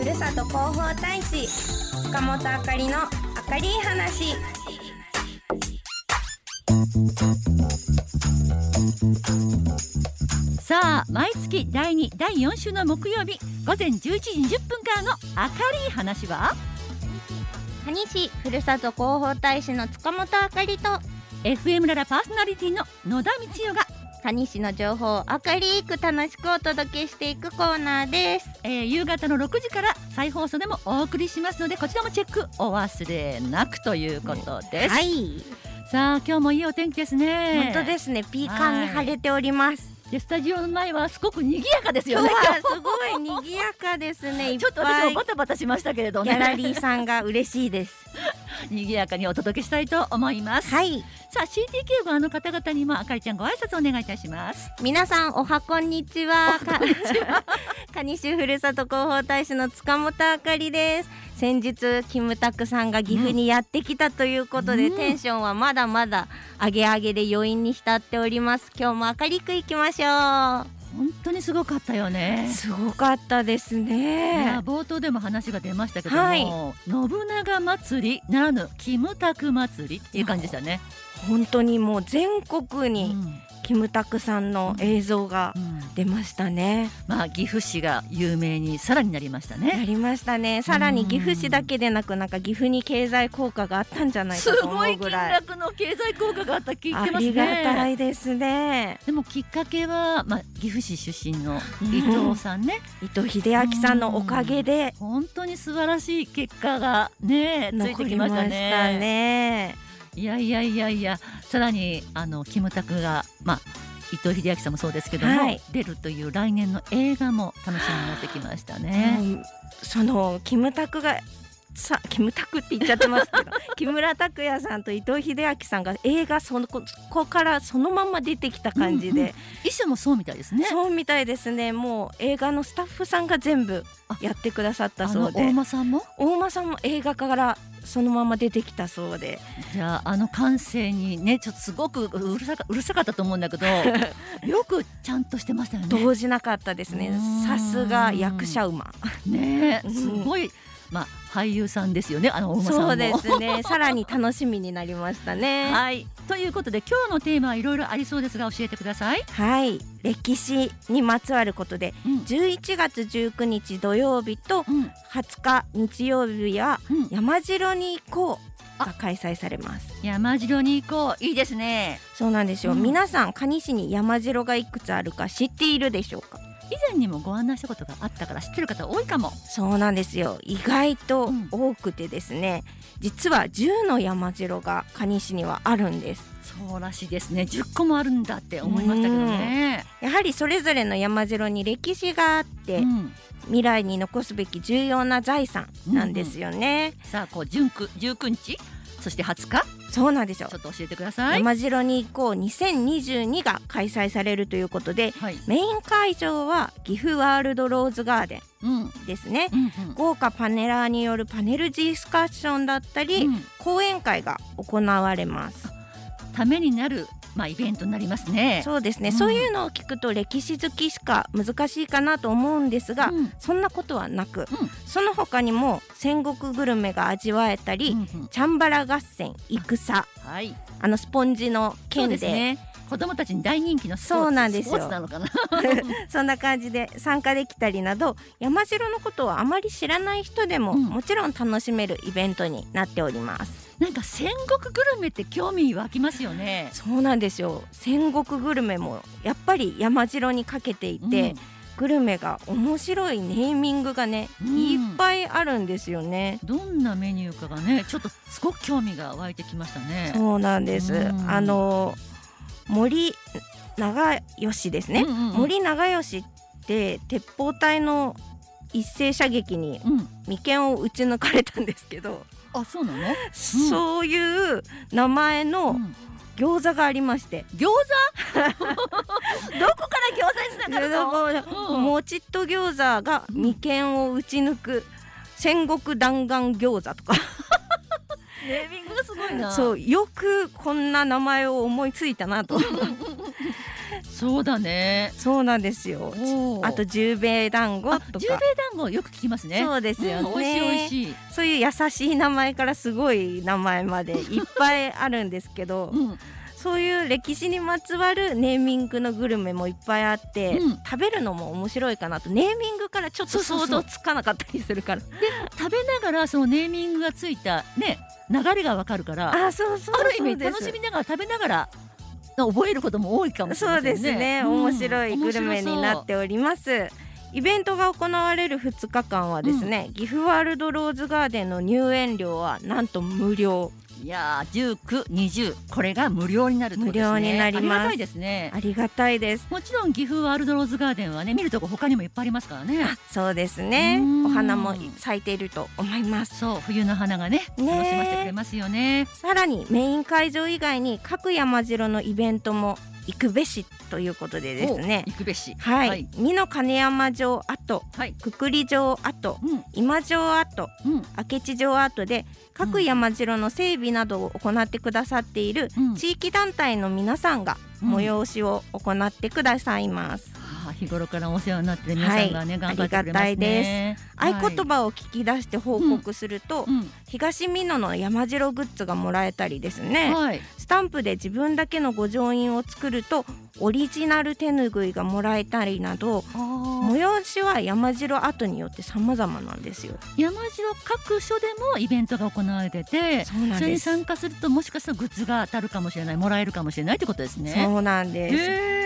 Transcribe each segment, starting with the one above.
ふるさと広報大使塚本あかりのあかり話。 さあ、毎月第2、第4週の木曜日午前11時20分からのあかり話は、 蟹市ふるさと広報大使の塚本あかりと FM ララパーソナリティの野田光代が蟹市の情報を明るく楽しくお届けしていくコーナーです。 夕方の6時から再放送でもお送りしますので、こちらもチェックお忘れなくということです、 はい。 さあ、今日もいいお天気ですね。 本当ですね。ピーカンに晴れております、 でスタジオの前はすごく賑やかですよね。 今日はすごい賑やかですね。 ちょっと私もバタバタしましたけれどね。 ギャラリーさんが嬉しいです賑やかにお届けしたいと思います。 はい。 さあ、 CTK 部の方々にもあかりちゃんご挨拶お願いいたします。 皆さんおはこんにちは。蟹市ふるさと広報大使の塚本あかりです。先日キムタクさんが岐阜にやってきたということで、テンションはまだまだ上げ上げで余韻に浸っております。今日も明るくいきましょう。 本当にすごかったよね。 すごかったですね。 いや、冒頭でも話が出ましたけども、 はい、 信長祭りならぬキムタク祭りっていう感じでしたね。 本当にもう全国にキムタクさんの映像が出ましたね、 まあ、岐阜市が有名にさらになりましたね。 なりましたね。さらに岐阜市だけでなく、なんか岐阜に経済効果があったんじゃないかと思うぐらい、 すごい金額の経済効果があった聞いてますね。 ありがたいですね。 でもきっかけは、岐阜市出身の伊藤さんね、 伊藤英明さんのおかげで本当に素晴らしい結果がねついてきましたね。いやいやいやいや、さらにキムタクが、伊藤英明さんもそうですけども、はい、出るという来年の映画も楽しみになってきましたね、 そのキムタクキムタクって言っちゃってますけど木村拓哉さんと伊藤英明さんが映画そこからそのまま出てきた感じで、 衣装もそうみたいですね。 そうみたいですね。もう映画のスタッフさんが全部やってくださったそうで、 大間さんも映画からそのまま出てきたそうで、 じゃあ感性にね、ちょっとすごくうるさかったと思うんだけどよくちゃんとしてましたよね。 動じなかったですね。さすが役者馬ね、すごい、俳優さんですよね、大間さんも。 そうですね。さらに楽しみになりましたね。 はい、ということで今日のテーマはいろいろありそうですが教えてください。 はい、歴史にまつわることで、11月19日土曜日と20日日曜日は山城に行こうが開催されます。 山城に行こう、いいですね。 そうなんですよ、皆さん蟹市に山城がいくつあるか知っているでしょうか。 以前にもご案内したことがあったから知ってる方多いかも。 そうなんですよ。意外と多くてですね、実は10の山城が蟹市にはあるんです。 そうらしいですね。10個もあるんだって思いましたけどね。 やはりそれぞれの山城に歴史があって、未来に残すべき重要な財産なんですよね。 さあ、19日そして20日、 そうなんですよ。 ちょっと教えてください。 山城に行こう2022が開催されるということで、メイン会場は岐阜ワールドローズガーデンですね、豪華パネラーによるパネルディスカッションだったり、講演会が行われます。 ためになるイベントになりますね。 そうですね、そういうのを聞くと歴史好きしか難しいかなと思うんですが、そんなことはなく、その他にも戦国グルメが味わえたり、チャンバラ合戦、戦、スポンジの剣で、 子供たちに大人気のスポーツ。 そうなんですよ。 スポーツなのかなそんな感じで参加できたりなど、山城のことをあまり知らない人でも、もちろん楽しめるイベントになっております。 なんか戦国グルメって興味湧きますよね。 そうなんですよ。戦国グルメもやっぱり山城にかけていて、グルメが面白いネーミングがね、いっぱいあるんですよね。 どんなメニューかがね、ちょっとすごく興味が湧いてきましたね。 そうなんです。森長吉ですね、森長吉って鉄砲隊の一斉射撃に眉間を撃ち抜かれたんですけど、 あ、そうなの？ そういう名前の餃子がありまして。 餃子どこから餃子につながるの？ もちっと餃子が眉間を撃ち抜く戦国弾丸餃子とかネーミングがすごいな。 そう、よくこんな名前を思いついたなとそうだね。 そうなんですよ。あと十兵衛団子とか。 十兵衛団子よく聞きますね。 そうですよね、 美味しい美味しい。 そういう優しい名前からすごい名前までいっぱいあるんですけど、そういう歴史にまつわるネーミングのグルメもいっぱいあって、食べるのも面白いかなと。ネーミングからちょっと想像つかなかったりするから。で食べながらそのネーミングがついたね流れがわかるから、ある意味楽しみながら食べながら覚えることも多いかもしれませんね。 そうですね、面白いグルメになっております。イベントが行われる2日間はですね、岐阜ワールドローズガーデンの入園料はなんと無料。 いやー、19、20これが無料になるということですね。 無料になります。 ありがたいですね。 ありがたいです。 もちろん岐阜ワールドローズガーデンはね、見るとこ他にもいっぱいありますからね。 そうですね、お花も咲いていると思います。 そう、冬の花がね楽しませてくれますよね。 さらにメイン会場以外に各山城のイベントも行くべしということでですね、 行くべし、 美濃金山城跡、くくり城跡、今城跡、明智城跡で各山城の整備などを行ってくださっている地域団体の皆さんが催しを行ってくださいます。 日頃からお世話になっている皆さんがね、頑張ってくれますね。ありがたいです。 合言葉を聞き出して報告すると、東美濃の山城グッズがもらえたりですね、スタンプで自分だけの御城印を作るとオリジナル手ぬぐいがもらえたりなど、催しは山城跡によって様々なんですよ。 山城各所でもイベントが行われてて、それに参加するともしかしたらグッズが当たるかもしれない、もらえるかもしれないってことですね。 そうなんです。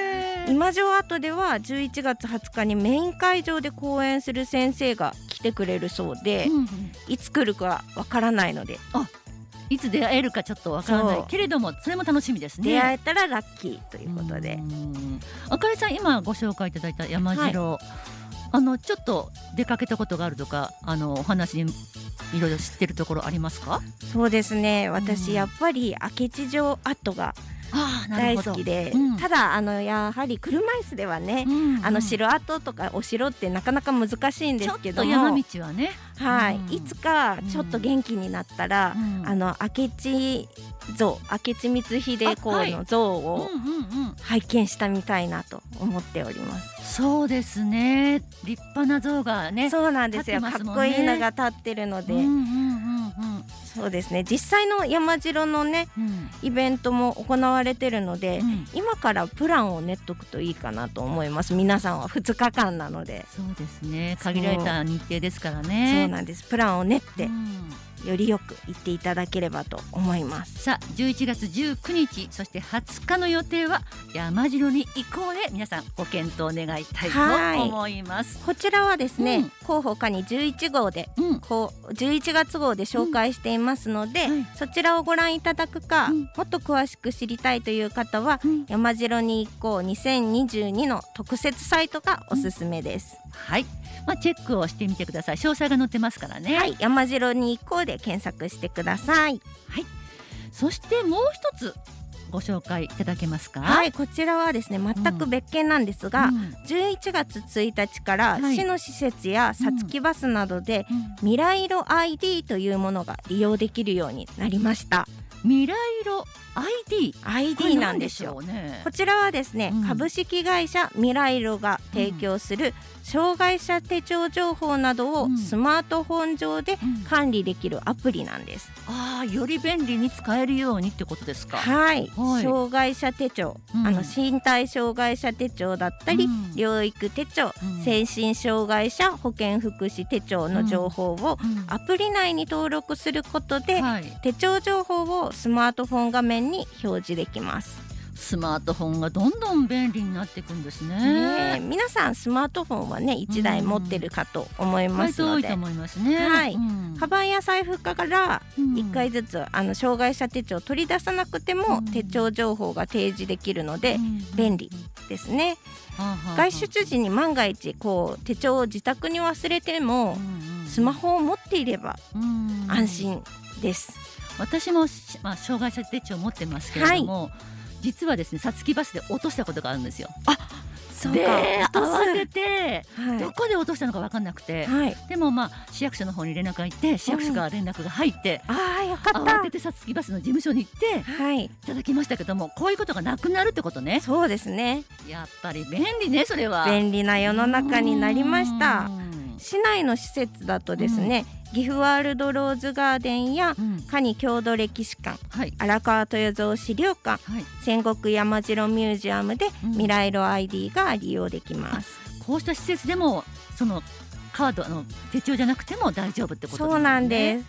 今城跡では11月20日にメイン会場で講演する先生が来てくれるそうで、いつ来るかわからないので、 いつ出会えるかちょっとわからないけれども、それも楽しみですね。 出会えたらラッキーということで。 あかりさん、今ご紹介いただいた山城、ちょっと出かけたことがあるとか、お話にいろいろ知ってるところありますか？ そうですね、私やっぱり明智城跡が大好きで、ただやはり車椅子ではね、城跡とかお城ってなかなか難しいんですけども、 ちょっと山道はね、 いつかちょっと元気になったら、明智光秀公の像を拝見したみたいなと思っております。 そうですね、立派な像がね、 そうなんですよ、かっこいいのが立ってるので、そうですね、実際の山城のね、イベントも行われてるので、今からプランを練っとくといいかなと思います。皆さんは2日間なので。 そうですね、限られた日程ですからね。 そうなんです、プランを練って、よりよく行っていただければと思います。 さあ、11月19日そして20日の予定は山城に行こうで、皆さんご検討願いたいと思います。 こちらはですね、広報課に11号で、11月号で紹介していますので、そちらをご覧いただくか、もっと詳しく知りたいという方は、山城に行こう2022の特設サイトがおすすめです。 チェックをしてみてください。詳細が載ってますからね。 山城に行こうで検索してください。 そしてもう一つご紹介いただけますか？ こちらはですね、全く別件なんですが、11月1日から市の施設やさつきバスなどで、未来色 ID というものが利用できるようになりました。 未来色 ID なんですよ。こちらはですね、株式会社未来色が提供する障害者手帳情報などをスマートフォン上で管理できるアプリなんです。 より便利に使えるようにってことですか？ 障害者手帳、身体障害者手帳だったり、療育手帳、精神障害者保健福祉手帳の情報をアプリ内に登録することで、手帳情報をスマートフォン画面に表示できます。 スマートフォンがどんどん便利になっていくんですね。 皆さんスマートフォンはね、1台持ってるかと思いますので、 多いと思いますね。 カバンや財布から1回ずつ障害者手帳を取り出さなくても手帳情報が提示できるので便利ですね。外出時に万が一手帳を自宅に忘れても、スマホを持っていれば安心です。 私も、障害者手帳を持ってますけれども、実はですね、さつきバスで落としたことがあるんですよ。 そうか、 で慌てて、 はい、 どこで落としたのか分かんなくて、はい、でも市役所の方に連絡が行って、市役所から連絡が入って、 よかった。 慌ててさつきバスの事務所に行って、はい、いただきましたけども、こういうことがなくなるってことね。 そうですね、 やっぱり便利ね。それは便利な世の中になりました。市内の施設だとですね、岐阜ワールドローズガーデンや蟹郷土歴史館、荒川豊蔵資料館、戦国山城ミュージアムで未来路 ID が利用できます。 こうした施設でもそのカード手帳じゃなくても大丈夫ってことですね。 そうなんです。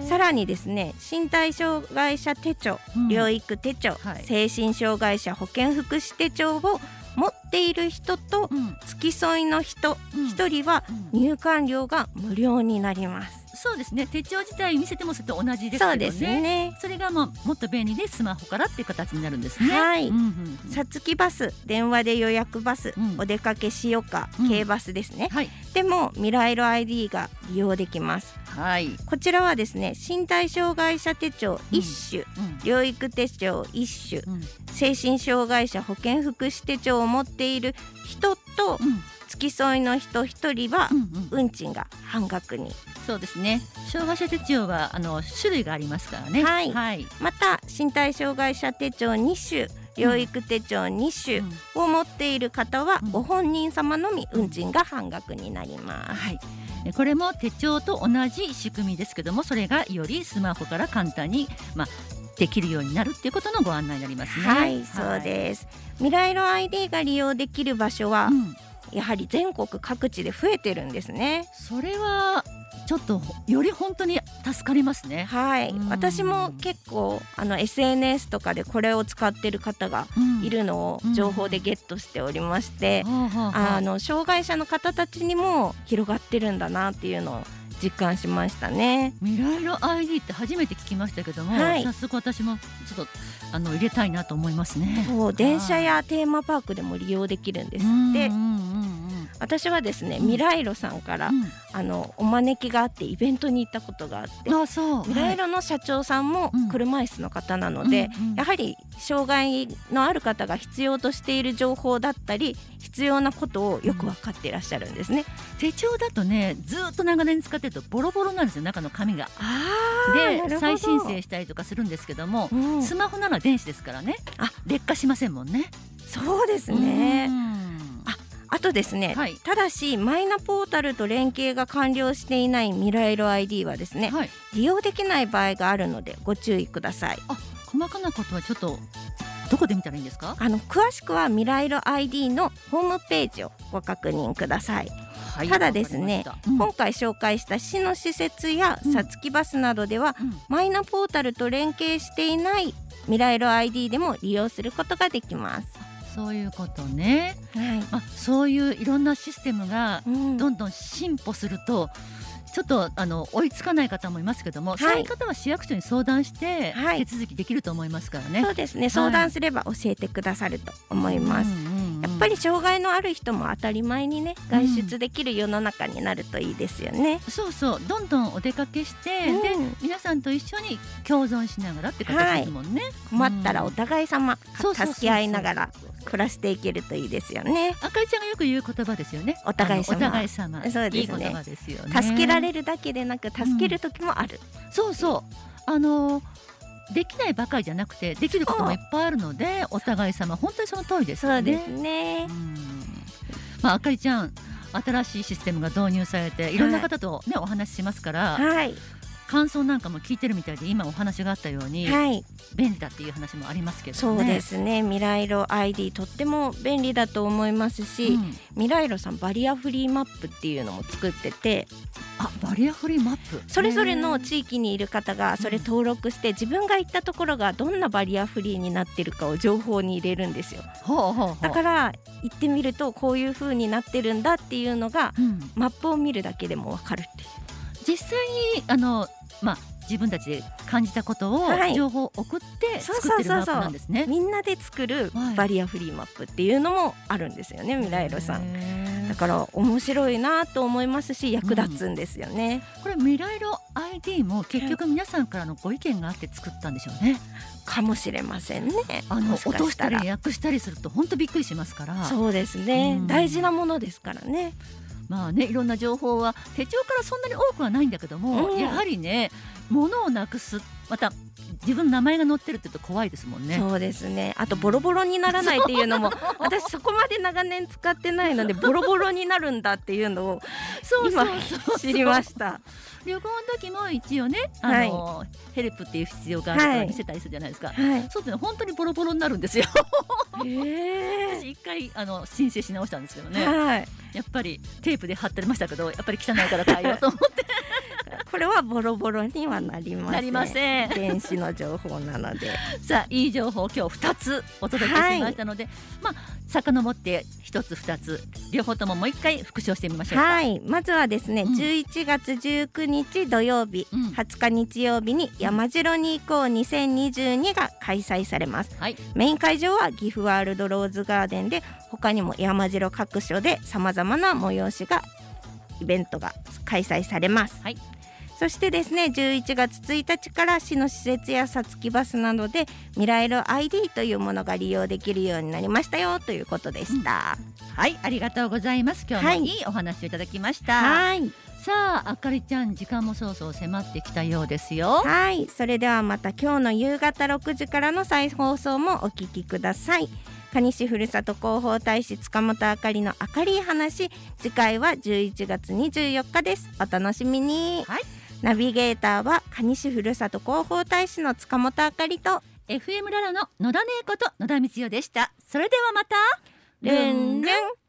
さらにですね、身体障害者手帳、療育手帳、精神障害者保健福祉手帳を持っている人と付き添いの人1人は入館料が無料になります。 そうですね、手帳自体見せてもそれと同じですけどね。 そうですね。 それがもっと便利でスマホからっていう形になるんですね。 はい、さつきバス、電話で予約バス、お出かけしよか、軽バスですね、でも未来路 ID が利用できます。こちらはですね、身体障害者手帳1種、療育手帳1種、精神障害者保健福祉手帳を持っている人と付き添いの人1人は運賃が半額に。 そうですね、障害者手帳は種類がありますからね。 また身体障害者手帳2種、療育手帳2種を持っている方はご本人様のみ運賃が半額になります。 これも手帳と同じ仕組みですけども、それがよりスマホから簡単に、できるようになるっていうことのご案内になりますね。 そうです。未来路 ID が利用できる場所は、やはり全国各地で増えてるんですね。 それはちょっとより本当に助かりますね。 私も結構SNS とかでこれを使ってる方がいるのを情報でゲットしておりまして、障害者の方たちにも広がってるんだなっていうのを実感しましたね。 未来路 ID って初めて聞きましたけども、早速私もちょっと入れたいなと思いますね。 電車やテーマパークでも利用できるんですって。私はですね、未来路さんから、お招きがあってイベントに行ったことがあって、未来路の社長さんも車椅子の方なので、やはり障害のある方が必要としている情報だったり必要なことをよく分かっていらっしゃるんですね。 手帳だとね、ずっと長年使ってるとボロボロなんですよ、中の紙が。で再申請したりとかするんですけども、スマホなら電子ですからね、劣化しませんもんね。 そうですね。あとですね、ただしマイナポータルと連携が完了していない未来路 ID はですね、利用できない場合があるのでご注意ください。 細かなことはちょっとどこで見たらいいんですか？ 詳しくは未来路 ID のホームページをご確認ください。ただですね、今回紹介した市の施設やさつきバスなどでは、マイナポータルと連携していない未来路 ID でも利用することができます。 そういうことね。そういういろんなシステムがどんどん進歩すると、ちょっと追いつかない方もいますけども、そういう方は市役所に相談して手続きできると思いますからね。 そうですね、相談すれば教えてくださると思います。やっぱり障害のある人も当たり前にね、外出できる世の中になるといいですよね。 どんどんお出かけして、で皆さんと一緒に共存しながらって形ですもんね。 困ったらお互い様助け合いながら暮らしていけるといいですよね。 あかりちゃんがよく言う言葉ですよね。 お互い様。 そうですね。いい言葉ですよね。 助けられるだけでなく助ける時もある。 できないばかりじゃなくてできることもいっぱいあるので、お互い様、本当にその通りですよね。 そうですね。 あかりちゃん、新しいシステムが導入されていろんな方とね、お話ししますから、感想なんかも聞いてるみたいで、今お話があったように、便利だっていう話もありますけどね。 そうですね、未来路 ID とっても便利だと思いますし、未来路さんバリアフリーマップっていうのも作ってて、 バリアフリーマップ、 それぞれの地域にいる方がそれ登録して、自分が行ったところがどんなバリアフリーになってるかを情報に入れるんですよ。だから行ってみるとこういう風になってるんだっていうのが、マップを見るだけでも分かるっていう。 実際に自分たちで感じたことを情報を送って作ってるマップなんですね。 みんなで作るバリアフリーマップっていうのもあるんですよね、未来路さん。だだから面白いなと思いますし役立つんですよね、 これ未来色 ID も結局皆さんからのご意見があって作ったんでしょうね、 かもしれませんね。 落としたり訳したりすると本当びっくりしますから。 そうですね、大事なものですからね。 まあね、いろんな情報は手帳からそんなに多くはないんだけども、やはりね物をなくす、また自分の名前が載ってるって言うと怖いですもんね。 そうですね。あとボロボロにならないっていうのも私そこまで長年使ってないのでボロボロになるんだっていうのを今知りました。 旅行の時も一応ね、ヘルプっていう必要があるから見せたりするじゃないですか、そうって本当にボロボロになるんですよ私一回申請し直したんですけどね、やっぱりテープで貼ってましたけど、やっぱり汚いから変えようと思ってこれはボロボロにはなりません。電子の情報なのでさあいい情報を今日2つお届けしましたので、遡って1つ2つ両方とももう一回復唱してみましょうか。 まずはですね、11月19日土曜日、20日日曜日に山城に行こう2022が開催されます、メイン会場は岐阜ワールドローズガーデンで、他にも山城各所でさまざまな催しがイベントが開催されます、そしてですね、11月1日から市の施設やさつきバスなどで未来色 ID というものが利用できるようになりましたよということでした、 はい、ありがとうございます。今日もいいお話をいただきました、さああかりちゃん、時間もそろそろ迫ってきたようですよ。 それではまた今日の夕方6時からの再放送もお聞きください。蟹市ふるさと広報大使塚本あかりの明るい話、次回は11月24日です。お楽しみに、ナビゲーターは蟹市ふるさと広報大使の塚本あかりと FM ララの野田姉子と野田光代でした。それではまた。 ルンルン。